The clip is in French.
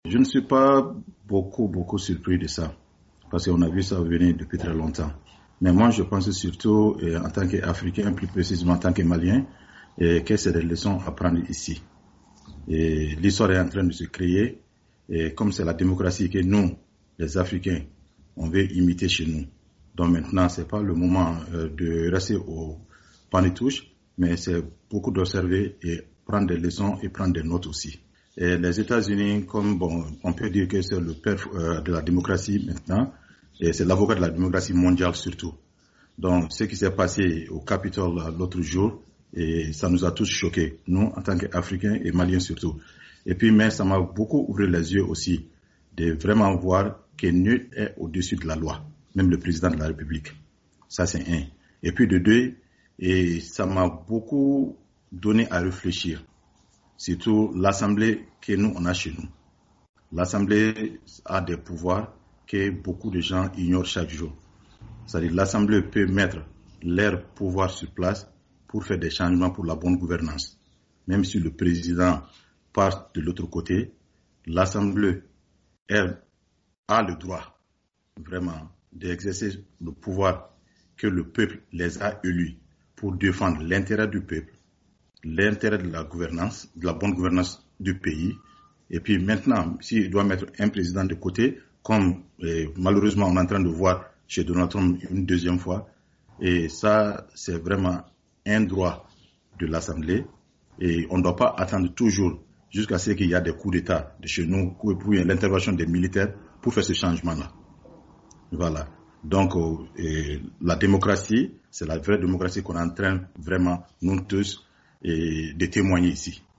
Je ne suis pas beaucoup surpris de ça, parce qu'on a vu ça venir depuis très longtemps. Mais moi, je pense surtout, en tant qu'Africain, plus précisément en tant que Malien, que c'est des leçons à prendre ici. Et l'histoire est en train de se créer, et comme c'est la démocratie que nous, les Africains, on veut imiter chez nous. Donc maintenant, c'est pas le moment de rester au panitouche, mais c'est beaucoup d'observer et prendre des leçons et prendre des notes aussi. Et les États-Unis, on peut dire que c'est le père de la démocratie maintenant, et c'est l'avocat de la démocratie mondiale surtout. Donc, ce qui s'est passé au Capitole l'autre jour, et ça nous a tous choqués, nous en tant qu'Africains et Maliens surtout. Et puis, mais ça m'a beaucoup ouvert les yeux aussi de vraiment voir que nul est au-dessus de la loi, même le président de la République. Ça, c'est un. Et puis de deux, et ça m'a beaucoup donné à réfléchir. Surtout l'Assemblée que nous, on a chez nous. L'Assemblée a des pouvoirs que beaucoup de gens ignorent chaque jour. C'est-à-dire l'Assemblée peut mettre leur pouvoir sur place pour faire des changements pour la bonne gouvernance. Même si le président passe de l'autre côté, l'Assemblée, elle, a le droit vraiment d'exercer le pouvoir que le peuple les a élus pour défendre l'intérêt du peuple, l'intérêt de la gouvernance, de la bonne gouvernance du pays. Et puis maintenant, s'il doit mettre un président de côté, comme malheureusement on est en train de voir chez Donald Trump une deuxième fois, et ça c'est vraiment un droit de l'Assemblée, et on ne doit pas attendre toujours jusqu'à ce qu'il y ait des coups d'État de chez nous, pour l'intervention des militaires pour faire ce changement-là. Voilà. Donc, la démocratie, c'est la vraie démocratie qu'on est en train vraiment, nous tous, de témoigner ici.